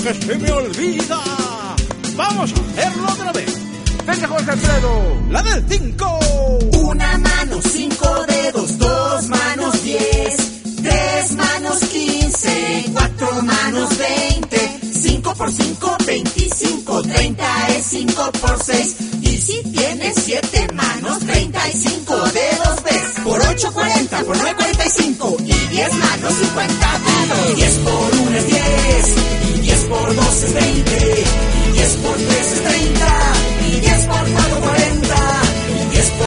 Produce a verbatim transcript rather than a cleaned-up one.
que se me olvida. Vamos a hacerlo otra vez. Venga, Jorge Alfredo. La del cinco. Una mano, cinco dedos, dos manos, diez, tres manos, quince, cuatro manos, veinte, cinco por cinco, veinticinco, treinta es cinco por seis. Y si tienes siete manos, treinta y cinco dedos ves. Por ocho, cuarenta, por nueve, cuarenta y cinco. Y diez manos, cincuenta dedos. diez por